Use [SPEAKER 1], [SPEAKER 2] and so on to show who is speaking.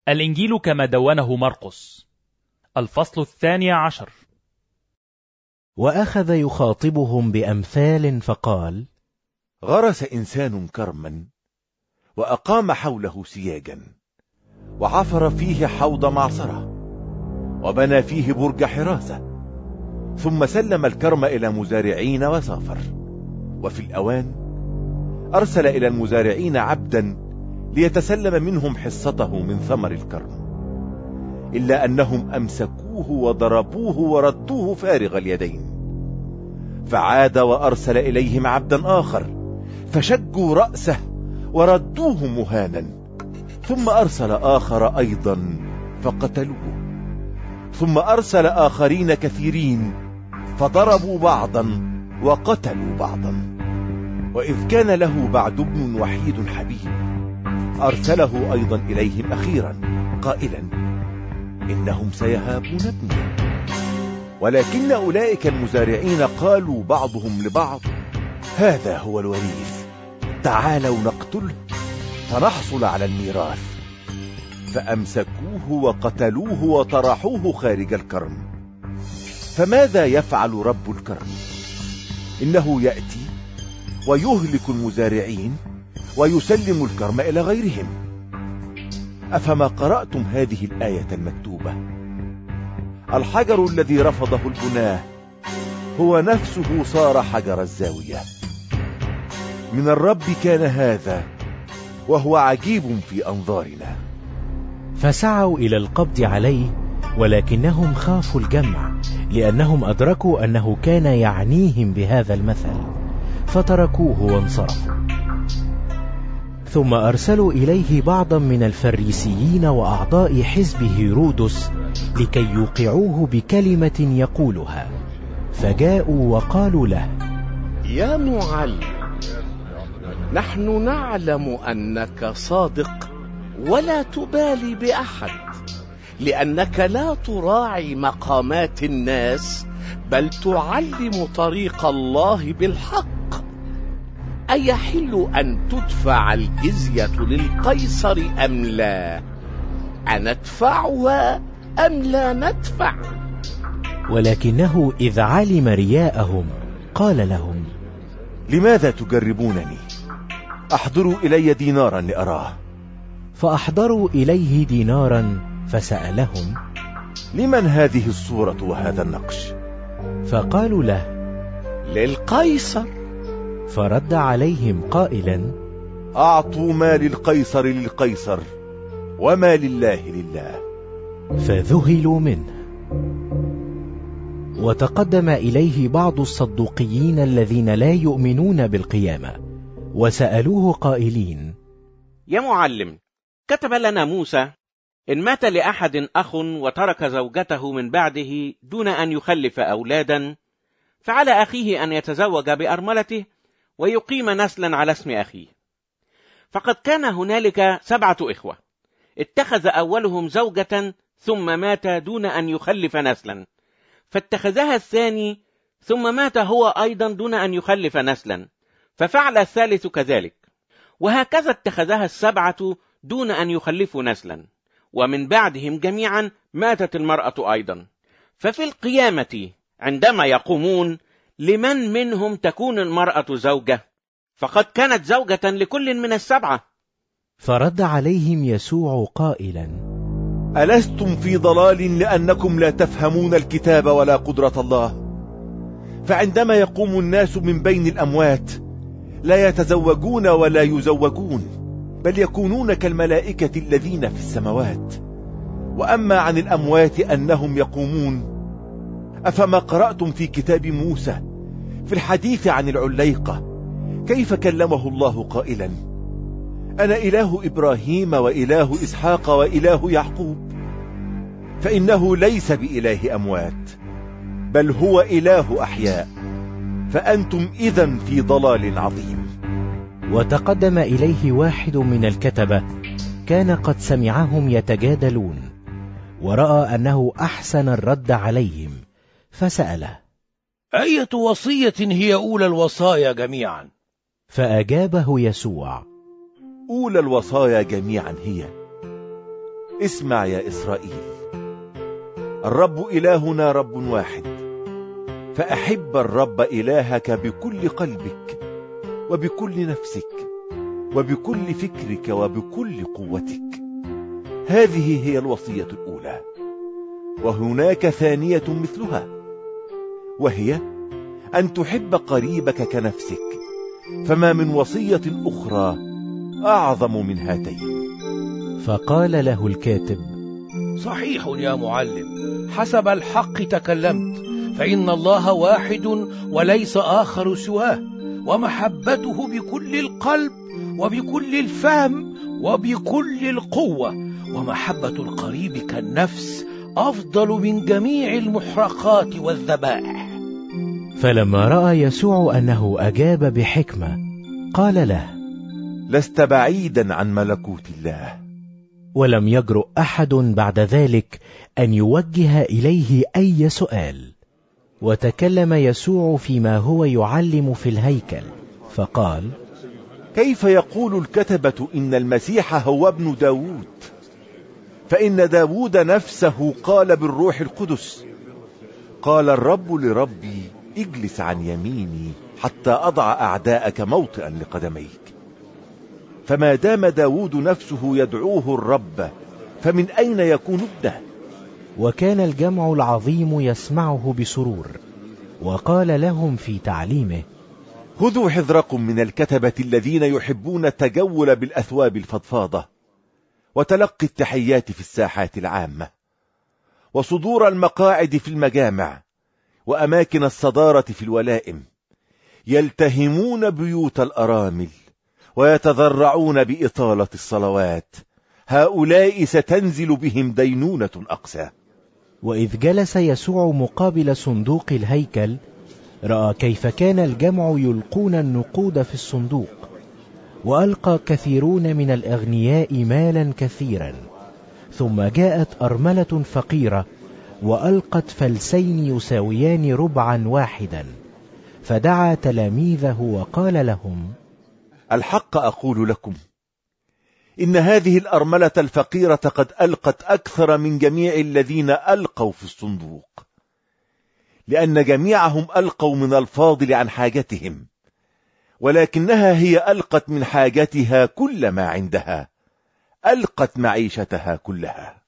[SPEAKER 1] الإنجيل كما دونه مرقس، الفصل 12.
[SPEAKER 2] وأخذ يخاطبهم بأمثال فقال:
[SPEAKER 3] غرس إنسان كرما، وأقام حوله سياجا، وعفر فيه حوض معصرة، وبنى فيه برج حراسة، ثم سلم الكرم إلى مزارعين وسافر. وفي الأوان أرسل إلى المزارعين عبدا ليتسلم منهم حصته من ثمر الكرم، إلا أنهم أمسكوه وضربوه وردوه فارغ اليدين. فعاد وأرسل إليهم عبدا آخر، فشجوا رأسه وردوه مهانا. ثم أرسل آخر أيضا فقتلوه. ثم أرسل آخرين كثيرين، فضربوا بعضا وقتلوا بعضا. وإذ كان له بعد ابن وحيد حبيب، أرسله أيضا إليهم أخيرا قائلا: إنهم سيهابون ابني. ولكن أولئك المزارعين قالوا بعضهم لبعض: هذا هو الوريث، تعالوا نقتله فنحصل على الميراث. فأمسكوه وقتلوه وطرحوه خارج الكرم. فماذا يفعل رب الكرم؟ إنه يأتي ويهلك المزارعين ويسلم الكرم إلى غيرهم. أفما قرأتم هذه الآية المكتوبة؟ الحجر الذي رفضه البناة هو نفسه صار حجر الزاوية. من الرب كان هذا، وهو عجيب في أنظارنا.
[SPEAKER 2] فسعوا إلى القبض عليه، ولكنهم خافوا الجمع، لأنهم أدركوا أنه كان يعنيهم بهذا المثل، فتركوه وانصرفوا. ثم أرسلوا إليه بعضا من الفريسيين وأعضاء حزب هيرودس لكي يوقعوه بكلمة يقولها. فجاءوا وقالوا له:
[SPEAKER 4] يا معلم، نحن نعلم أنك صادق ولا تبالي بأحد، لأنك لا تراعي مقامات الناس، بل تعلم طريق الله بالحق. أيحل أن تدفع الجزية للقيصر أم لا؟ أندفعها أم لا ندفع؟
[SPEAKER 2] ولكنه إذ علم رياءهم قال لهم:
[SPEAKER 3] لماذا تجربونني؟ أحضروا إلي دينارا لأراه.
[SPEAKER 2] فأحضروا إليه دينارا، فسألهم:
[SPEAKER 3] لمن هذه الصورة وهذا النقش؟
[SPEAKER 2] فقالوا له:
[SPEAKER 4] للقيصر.
[SPEAKER 2] فرد عليهم قائلا:
[SPEAKER 3] أعطوا ما للقيصر للقيصر، وما لله لله.
[SPEAKER 2] فذهلوا منه. وتقدم إليه بعض الصدوقيين الذين لا يؤمنون بالقيامة، وسألوه قائلين:
[SPEAKER 5] يا معلم، كتب لنا موسى: إن مات لأحد أخ وترك زوجته من بعده دون أن يخلف أولادا، فعلى أخيه أن يتزوج بأرملته ويقيم نسلا على اسم أخيه. فقد كان هنالك 7 إخوة، اتخذ أولهم زوجة ثم مات دون أن يخلف نسلا، فاتخذها الثاني ثم مات هو أيضا دون أن يخلف نسلا، ففعل الثالث كذلك، وهكذا اتخذها 7 دون أن يخلفوا نسلا، ومن بعدهم جميعا ماتت المرأة أيضا. ففي القيامة عندما يقومون، لمن منهم تكون المرأة زوجة؟ فقد كانت زوجة لكل من ال7.
[SPEAKER 2] فرد عليهم يسوع قائلا:
[SPEAKER 3] ألستم في ضلال لأنكم لا تفهمون الكتاب ولا قدرة الله؟ فعندما يقوم الناس من بين الأموات لا يتزوجون ولا يزوجون، بل يكونون كالملائكة الذين في السماوات. وأما عن الأموات أنهم يقومون، أفما قرأتم في كتاب موسى في الحديث عن العليقة كيف كلمه الله قائلا: أنا إله إبراهيم وإله إسحاق وإله يعقوب؟ فإنه ليس بإله أموات، بل هو إله أحياء. فأنتم إذن في ضلال عظيم.
[SPEAKER 2] وتقدم إليه واحد من الكتبة، كان قد سمعهم يتجادلون، ورأى أنه أحسن الرد عليهم، فسأله:
[SPEAKER 6] أية وصية هي أولى الوصايا جميعا؟
[SPEAKER 2] فأجابه يسوع:
[SPEAKER 3] أولى الوصايا جميعا هي: اسمع يا إسرائيل، الرب إلهنا رب واحد، فأحب الرب إلهك بكل قلبك وبكل نفسك وبكل فكرك وبكل قوتك. هذه هي الوصية الأولى، وهناك ثانية مثلها، وهي أن تحب قريبك كنفسك، فما من وصية أخرى أعظم من هاتين.
[SPEAKER 2] فقال له الكاتب:
[SPEAKER 6] صحيح يا معلم، حسب الحق تكلمت، فإن الله واحد وليس آخر سواه، ومحبته بكل القلب وبكل الفهم وبكل القوة، ومحبة القريب كالنفس أفضل من جميع المحرقات والذبائح.
[SPEAKER 2] فلما رأى يسوع أنه أجاب بحكمة قال له:
[SPEAKER 3] لست بعيدا عن ملكوت الله.
[SPEAKER 2] ولم يجرؤ أحد بعد ذلك أن يوجه إليه أي سؤال. وتكلم يسوع فيما هو يعلم في الهيكل فقال:
[SPEAKER 3] كيف يقول الكتبة إن المسيح هو ابن داود؟ فإن داود نفسه قال بالروح القدس: قال الرب لربي اجلس عن يميني حتى أضع أعداءك موطئا لقدميك. فما دام داود نفسه يدعوه الرب، فمن أين يكون ابنه؟
[SPEAKER 2] وكان الجمع العظيم يسمعه بسرور، وقال لهم في تعليمه:
[SPEAKER 3] خذوا حذركم من الكتبة الذين يحبون التجول بالأثواب الفضفاضة، وتلقي التحيات في الساحات العامة، وصدور المقاعد في المجامع، وأماكن الصدارة في الولائم، يلتهمون بيوت الأرامل، ويتذرعون بإطالة الصلوات. هؤلاء ستنزل بهم دينونة أقسى.
[SPEAKER 2] وإذ جلس يسوع مقابل صندوق الهيكل، رأى كيف كان الجمع يلقون النقود في الصندوق، وألقى كثيرون من الأغنياء مالا كثيرا. ثم جاءت أرملة فقيرة وألقت فلسين يساويان ربعا واحدا، فدعا تلاميذه وقال لهم:
[SPEAKER 3] الحق أقول لكم، إن هذه الأرملة الفقيرة قد ألقت أكثر من جميع الذين ألقوا في الصندوق، لأن جميعهم ألقوا من الفاضل عن حاجتهم، ولكنها هي ألقت من حاجتها كل ما عندها، ألقت معيشتها كلها.